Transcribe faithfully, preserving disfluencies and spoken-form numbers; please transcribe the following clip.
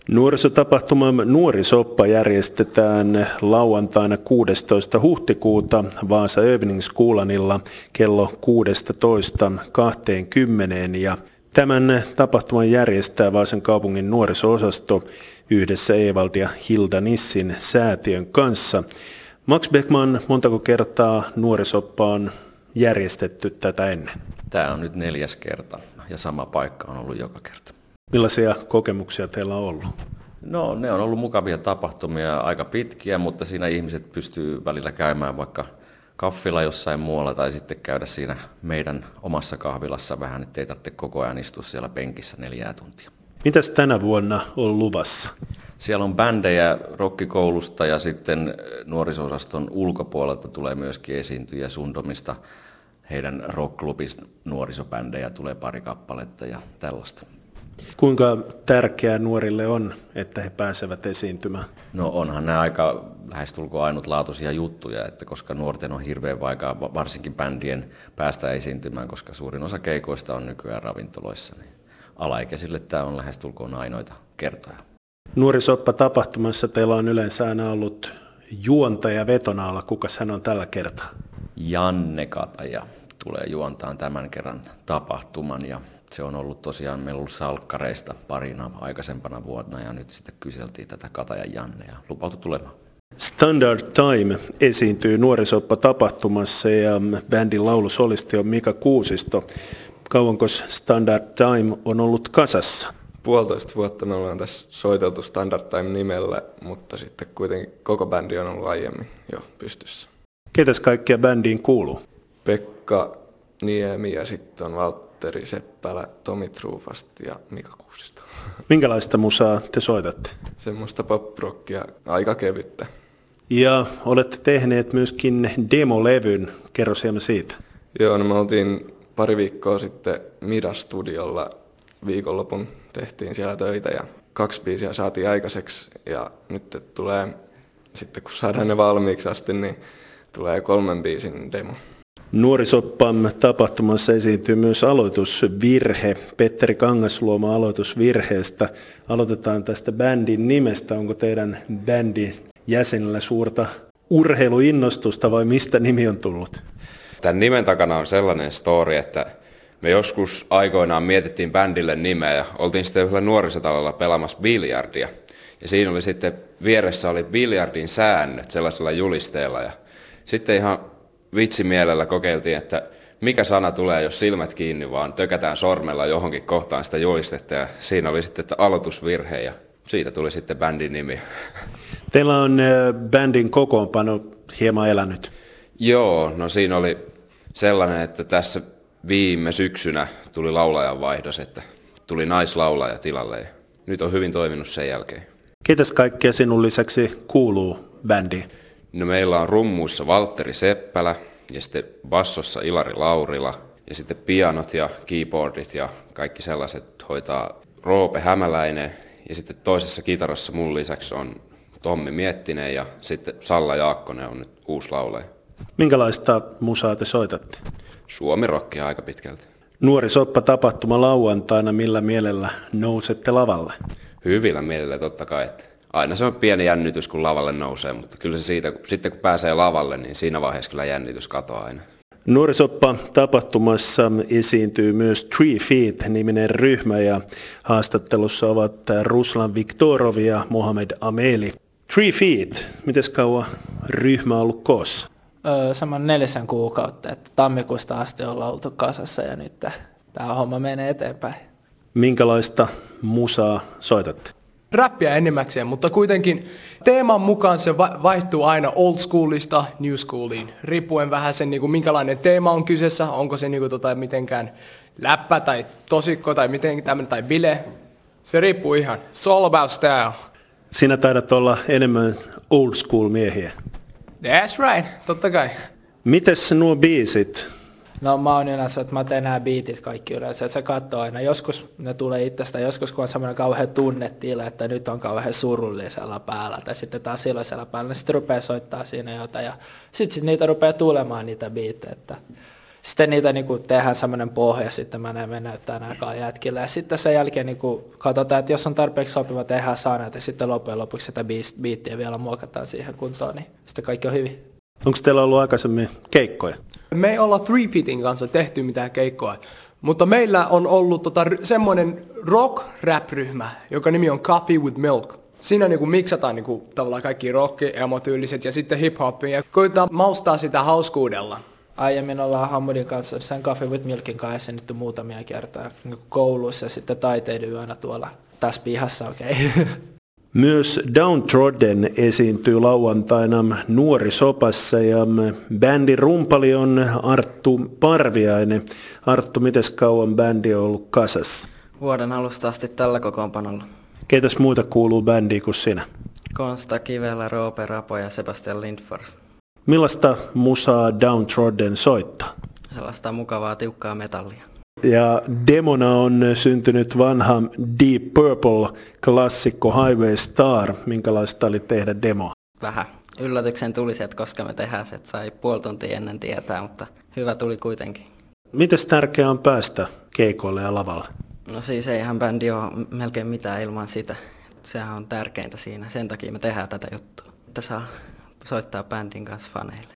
Nuorisotapahtuma Nuorisoppa järjestetään lauantaina kuudestoista huhtikuuta Vaasa Övningsskolanilla kello kuusitoista kaksikymmentä ja tämän tapahtuman järjestää Vaasan kaupungin nuoriso-osasto yhdessä Evald ja Hilda Nissin säätiön kanssa. Max Beckman, montako kertaa Nuorisoppa on järjestetty tätä ennen? Tämä on nyt neljäs kerta ja sama paikka on ollut joka kerta. Millaisia kokemuksia teillä on ollut? No ne on ollut mukavia tapahtumia, aika pitkiä, mutta siinä ihmiset pystyy välillä käymään vaikka kaffilla jossain muualla tai sitten käydä siinä meidän omassa kahvilassa vähän, ettei tarvitse koko ajan istua siellä penkissä neljää tuntia. Mitäs tänä vuonna on luvassa? Siellä on bändejä rokkikoulusta ja sitten nuoriso-osaston ulkopuolelta tulee myöskin esiintyjä Sundomista. Heidän rockklubista nuorisobändejä tulee pari kappaletta ja tällaista. Kuinka tärkeää nuorille on, että he pääsevät esiintymään? No onhan nämä aika lähestulkoon ainutlaatuisia juttuja, että koska nuorten on hirveän vaikea varsinkin bändien päästä esiintymään, koska suurin osa keikoista on nykyään ravintoloissa, niin alaikäisille tämä on lähestulkoon ainoita kertoja. Nuorisoppa-tapahtumassa teillä on yleensä aina ollut juontaja vetona alla. Kukas hän on tällä kertaa? Janne Kataja tulee juontaan tämän kerran tapahtuman ja se on ollut tosiaan, meillä on ollut salkkareista parina aikaisempana vuonna ja nyt sitten kyseltiin tätä Katajan Janne ja lupautui tulemaan. Standard Time esiintyy Nuorisoppa-tapahtumassa ja bändin laulusolisti on Mika Kuusisto. Kauanko Standard Time on ollut kasassa? Puolitoista vuotta me ollaan tässä soiteltu Standard Time nimellä, mutta sitten kuitenkin koko bändi on ollut aiemmin jo pystyssä. Ketäs kaikkia bändiin kuuluu? Pekka Niemi ja sitten on Valtteri Seppälä, Tomi Trufast ja Mika Kuusisto. Minkälaista musaa te soitatte? Semmoista pop-rockia, aika kevyttä. Ja olette tehneet myöskin demolevyn. Kerro hieman siitä. Joo, no me oltiin pari viikkoa sitten Midas-studiolla viikonlopun. Tehtiin siellä töitä ja kaksi biisiä saatiin aikaiseksi ja nyt tulee, sitten kun saadaan ne valmiiksi asti, niin tulee kolmen biisin demo. Nuorisoppan tapahtumassa esiintyy myös aloitusvirhe. Petteri Kangasluoma aloitusvirheestä. Aloitetaan tästä bändin nimestä. Onko teidän bändin jäsenillä suurta urheiluinnostusta vai mistä nimi on tullut? Tämän nimen takana on sellainen story, että me joskus aikoinaan mietittiin bändille nimeä ja oltiin sitten yhdellä nuorisotalolla pelaamassa biljardia. Ja siinä oli sitten, vieressä oli biljardin säännöt sellaisella julisteella ja sitten ihan vitsimielellä kokeiltiin, että mikä sana tulee, jos silmät kiinni, vaan tökätään sormella johonkin kohtaan sitä julistetta ja siinä oli sitten että aloitusvirhe ja siitä tuli sitten bändin nimi. Teillä on bändin kokoonpano hieman elänyt. Joo, no siinä oli sellainen, että tässä viime syksynä tuli laulajan vaihdos, että tuli naislaulaja tilalle ja nyt on hyvin toiminut sen jälkeen. Ketäs kaikkea sinun lisäksi kuuluu bändiin? No meillä on rummuissa Valtteri Seppälä ja sitten bassossa Ilari Laurila ja sitten pianot ja keyboardit ja kaikki sellaiset hoitaa Roope Hämäläinen ja sitten toisessa kitarassa mun lisäksi on Tommi Miettinen ja sitten Salla Jaakkonen on nyt uusi laulaja. Minkälaista musaa te soitatte? Suomi-rockia aika pitkälti. Nuorisoppa-tapahtuma lauantaina, millä mielellä nousette lavalle? Hyvillä mielellä totta kai. Että aina se on pieni jännitys, kun lavalle nousee, mutta kyllä se siitä, sitten kun pääsee lavalle, niin siinä vaiheessa kyllä jännitys katoaa aina. Nuorisoppa-tapahtumassa esiintyy myös Three Feet-niminen ryhmä ja haastattelussa ovat Ruslan Viktorov ja Mohamed Ameli. Three Feet, miten kauan ryhmä on ollut koossa? Öö, saman nelisen kuukautta, että tammikuusta asti ollaan oltu kasassa ja nyt tämä homma menee eteenpäin. Minkälaista musaa soitatte? Räppiä enimmäkseen, mutta kuitenkin teeman mukaan se vaihtuu aina old schoolista new schooliin, riippuen vähän sen, niin kuin, minkälainen teema on kyseessä, onko se niin kuin, tota, mitenkään läppä tai tosikko tai miten tämmöinen tai bile. Se riippuu ihan. It's all about style. Sinä taidat olla enemmän old school miehiä. That's right, totta kai. Mites nuo biisit? No mä oon yleensä, että mä teen nämä biitit kaikki yleensä, että se katsoo aina. Joskus ne tulee itsestä, joskus kun on semmoinen kauhean tunnetila, että nyt on kauhean surullisella päällä, tai sitten taas iloisella päällä, niin sitten rupeaa soittaa siinä jotain, ja sitten sit niitä rupeaa tulemaan niitä biittejä. Sitten niitä niinku tehdään semmoinen pohja, sitten mä näin, me näyttää nämä jätkille. Ja sitten sen jälkeen niinku katsotaan, että jos on tarpeeksi sopiva, tehdään saanut, ja sitten loppujen lopuksi sitä biittiä vielä muokataan siihen kuntoon, niin sitten kaikki on hyvin. Onko teillä ollut aikaisemmin keikkoja? Me ei olla Three Fitin kanssa tehty mitään keikkoa, mutta meillä on ollut tota, semmoinen rock-rap-ryhmä, joka nimi on Coffee with Milk. Siinä niinku miksataan niinku tavallaan kaikki rocki, emotyyliset ja sitten hip-hopia ja koitetaan maustaa sitä hauskuudella. Aiemmin ollaan Hammudin kanssa sen Coffee with Milkin kanssa esiinnytty muutamia kertaa niin kouluissa ja sitten taiteiden yönä tuolla tässä pihassa, okei. Okay. Myös Downtrodden esiintyy lauantaina Nuorisopassa ja bändin rumpali on Arttu Parviainen. Arttu, mites kauan bändi on ollut kasassa? Vuoden alusta asti tällä kokoonpanolla. Keitäs muita kuuluu bändiin kuin sinä? Konsta Kivelä, Roope Rapo ja Sebastian Lindfors. Millaista musaa Downtrodden soittaa? Sellaista mukavaa tiukkaa metallia. Ja demona on syntynyt vanha Deep Purple-klassikko Highway Star. Minkälaista oli tehdä demoa? Vähän. Yllätyksen tuli se, että koska me tehdään se, että sai puoli tuntia ennen tietää, mutta hyvä tuli kuitenkin. Mites tärkeää on päästä keikoille ja lavalle? No siis eihän bändi ole melkein mitään ilman sitä. Sehän on tärkeintä siinä. Sen takia me tehdään tätä juttua, että saa soittaa bändin kanssa faneille.